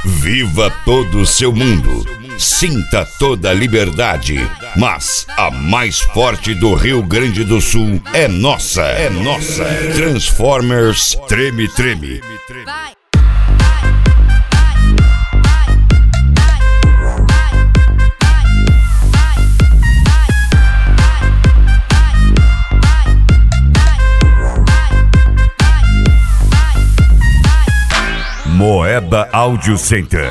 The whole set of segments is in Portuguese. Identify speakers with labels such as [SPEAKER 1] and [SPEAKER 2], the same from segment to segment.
[SPEAKER 1] Viva todo o seu mundo. Sinta toda a liberdade. Mas a mais forte do Rio Grande do Sul é nossa. É nossa. Transformers Treme Treme. Moeda Audio Center.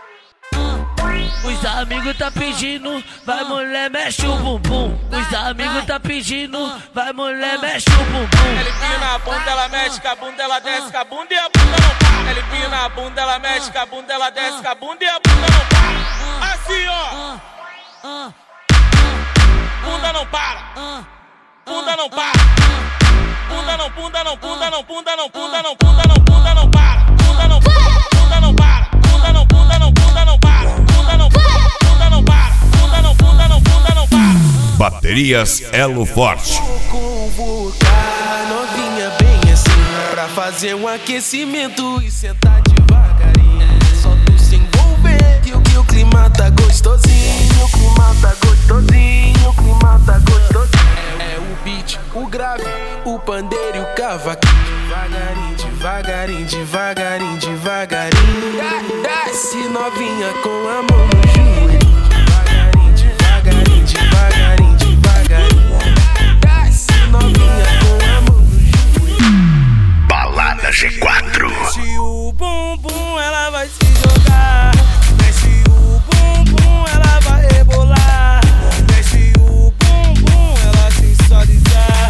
[SPEAKER 2] Os amigos tá pedindo, vai mulher, mexe o bumbum. Os amigos tá pedindo, vai mulher, mexe o bumbum.
[SPEAKER 3] Ele pina a bunda, ela mexe com a bunda, ela desce com a bunda e a bunda não para. Ele pina a bunda, ela mexe com a bunda, ela desce com a bunda e a bunda não para. Assim, ó. Bunda não para. Bunda não para. Bunda não, bunda não, bunda não, bunda não, bunda não, bunda não, bunda não para. Bunda não, bunda não para. Bunda não, bunda não, bunda não para. Bunda não, bunda não para. Bunda não, bunda não, bunda não para.
[SPEAKER 1] Baterias Elo Forte.
[SPEAKER 4] Convocar novinha bem assim pra fazer um aquecimento e sentar devagarinho. Só tu se envolver que o clima tá gostosinho. O clima tá gostosinho. O clima tá gostosinho. É o beat, o grave, o pandeiro e o cavaquinho. Devagarinho, devagarinho, devagarinho, devagarinho. Desce novinha com a mão no joelho. Devagarinho, devagarinho, devagarinho, devagarinho. Desce novinha com a mão no joelho.
[SPEAKER 1] Balada G4.
[SPEAKER 4] Mexe o bumbum, ela vai se jogar. Mexe o bumbum, ela vai rebolar. Mexe o bumbum, ela sensualizar.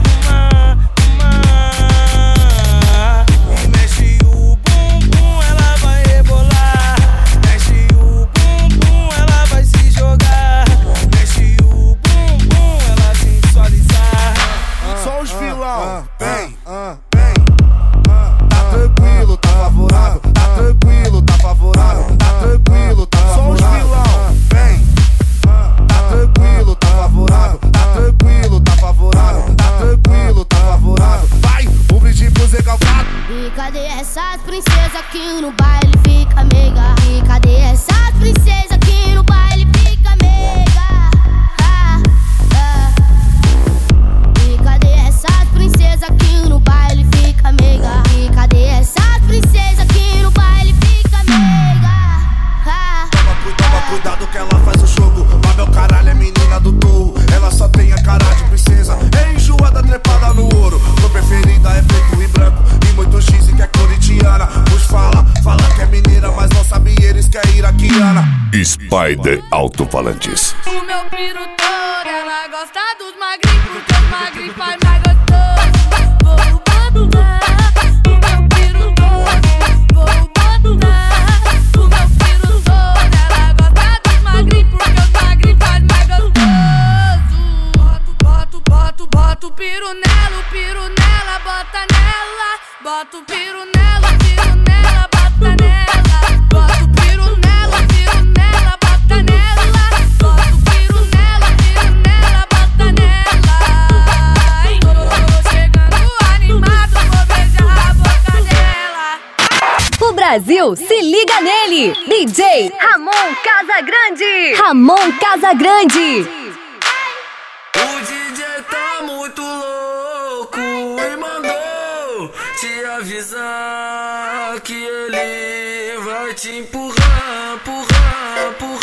[SPEAKER 4] E mexe o bumbum, ela vai rebolar. Mexe o bumbum, ela vai se jogar. Mexe o bumbum, ela sensualizar.
[SPEAKER 5] Só os vilão, vem, vem. Tá tranquilo, tá favorável. Tá tranquilo, tá favorável. Tá tranquilo, tá favorável. Só os vilão, vem. Tá tranquilo, tá favorável. Tá tranquilo, tá favorável. Tá tranquilo, tá favorável. Vai, um brinde pro Zé Calcado.
[SPEAKER 6] E cadê essas princesas que no baile fica meiga? E cadê essas princesas que no baile fica meiga? E cadê essas princesas que no baile fica meiga? E cadê essas princesas que no baile fica meiga?
[SPEAKER 5] Toma cuidado que ela faz o jogo. Mas meu caralho é menina do touro. Ela só tem a cara de princesa. É enjoada, trepada no ouro. Cor preferida é preto e branco. E muitos dizem que é corintiana. Pois fala que é mineira, mas não sabe eles que é iraquiana.
[SPEAKER 1] Spider Alto-Falantes.
[SPEAKER 7] O meu pirutor, ela gosta dos magrinhos, porque os magrinhos faz mais gostoso. Vou batucar, o meu pirutor. Vou batucar, o meu pirutor. Ela gosta dos magrinhos, porque os magrinhos faz mais gostoso. Bota o piru nela, bota nela. Bota o piru nela, bota nela. Bota o piru nela, bota nela. Bota o piru nela, bota nela. Ai, tô chegando animado, vou beijar a boca dela.
[SPEAKER 8] O Brasil se liga nele. DJ Ramon Casagrande. Ramon Casagrande.
[SPEAKER 4] O DJ tá muito louco e mandou te avisar que ele vai te empurrar, empurrar, empurrar.